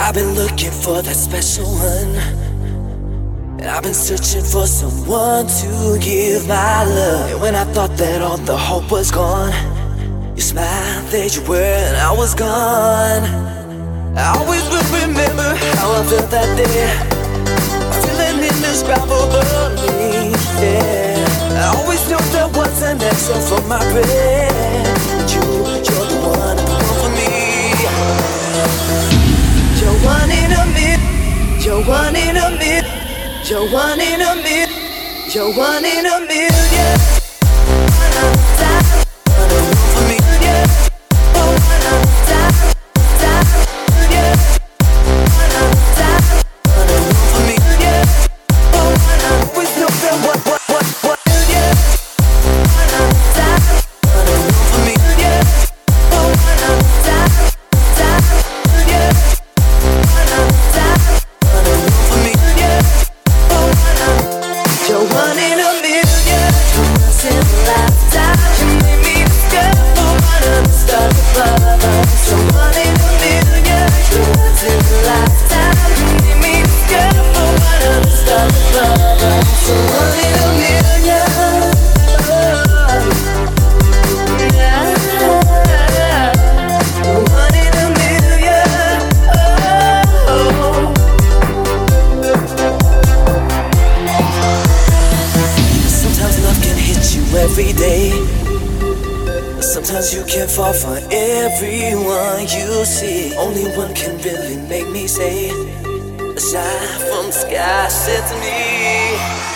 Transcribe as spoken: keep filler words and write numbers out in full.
I've been looking for that special one, and I've been searching for someone to give my love. And when I thought that all the hope was gone, you smiled, there you were, and I was gone. I always will remember how I felt that day, feeling indescribably, yeah. I always knew there was an answer for my prayer. You, you're the one, the one for me. You're one in a million. You're one in a million. You're one in a million. You're one in a million. One of a time, one of one for me. Yeah. Oh, one of a time, time, yeah. One of a time, one of one for me. Yeah. Oh, one of always know that what, what, what, what, yeah. One of a time, one of one for me. Yeah. Oh, one of a time, time, yeah. You're one in a million, once in a lifetime. You made me discover one of the stars above us. You're one in a million, once in a lifetime. You made me discover one of the stars above us. You're one in a million, oh, yeah. You're one in a million, oh. Sometimes love can hit you every day. Sometimes you can fall for everyone you see. Only one can really make me say, a shine from the sky said to me.